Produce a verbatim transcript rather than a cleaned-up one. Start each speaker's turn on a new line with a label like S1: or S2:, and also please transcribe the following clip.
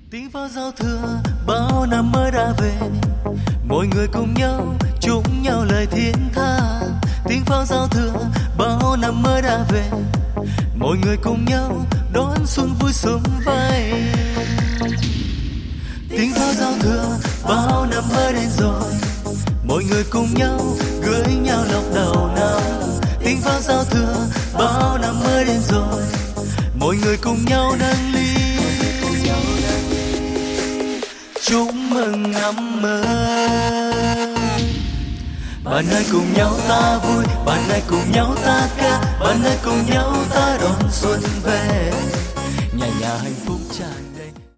S1: Tiếng pháo giao thừa bao năm mới đã về, mọi người cùng nhau chúc nhau lời thiết tha. Tiếng pháo giao thừa bao năm mới đã về, mọi người cùng nhau đón xuân vui sum vầy. Tiếng pháo giao thừa bao năm mới đến rồi, mọi người cùng nhau gửi nhau lộc đầu năm. Tiếng pháo giao thừa bao năm mới đến rồi, mọi người cùng nhau nâng ly chúc mừng năm mới. Bạn ơi cùng nhau ta vui, bạn ơi cùng nhau ta ca, bạn ơi cùng nhau ta đón xuân về. Nhà nhà hạnh phúc